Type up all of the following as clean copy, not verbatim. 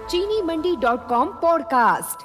चीनीमंडी.com podcast.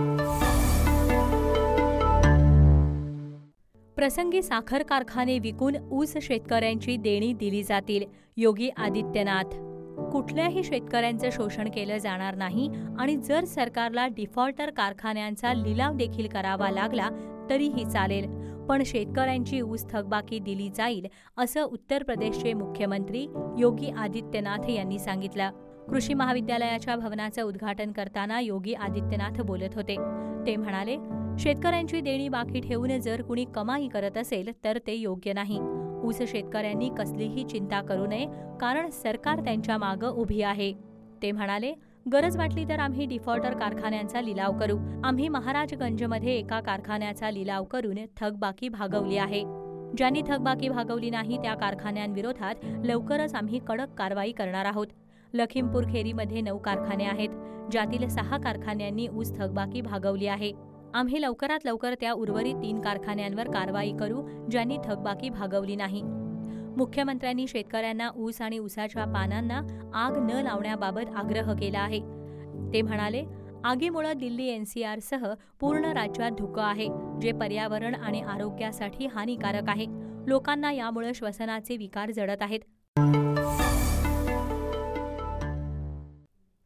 प्रसंगी साखर कारखाने विकून ऊस शेतकऱ्यांची देणी दिली जातील, योगी आदित्यनाथ। कुठल्याही शेतकऱ्यांचं शोषण केलं जाणार नाही आणि जर सरकारला डिफॉल्टर कारखान्यांचा लिलाव देखील करावा लागला तरीही चालेल, पण शेतकऱ्यांची ऊस थकबाकी दिली जाईल, असं उत्तर प्रदेशचे मुख्यमंत्री योगी आदित्यनाथ यांनी सांगितलं। कृषी महाविद्यालयाच्या भवनाचं उद्घाटन करताना योगी आदित्यनाथ बोलत होते। ते म्हणाले, शेतकऱ्यांची देणी बाकी ठेवून जर कुणी कमाई करत असेल तर ते योग्य नाही। ऊस शेतकऱ्यांनी कसलीही चिंता करू नये, कारण सरकार त्यांच्या मागं उभी आहे। ते म्हणाले, गरज वाटली तर आम्ही डिफॉल्टर कारखान्यांचा लिलाव करू। आम्ही महाराजगंजमध्ये एका कारखान्याचा लिलाव करून थकबाकी भागवली आहे। ज्यांनी थकबाकी भागवली नाही त्या कारखान्यांविरोधात लवकरच आम्ही कडक कारवाई करणार आहोत। लखीमपूर खेरीमध्ये 9 कारखाने आहेत, ज्यातील 6 कारखान्यांनी ऊस थकबाकी भागवली आहे। आम्ही लवकरात लवकर त्या उर्वरित 3 कारखान्यांवर कारवाई करू ज्यांनी थकबाकी भागवली नाही। मुख्यमंत्र्यांनी शेतकऱ्यांना ऊस आणि ऊसाच्या पानांना आग न लावण्याबाबत आग्रह केला आहे। ते म्हणाले, आगीमुळे दिल्ली NCR सह पूर्ण राज्यात धुकं आहे, जे पर्यावरण आणि आरोग्यासाठी हानिकारक आहे। लोकांना यामुळे श्वसनाचे विकार जडत आहेत।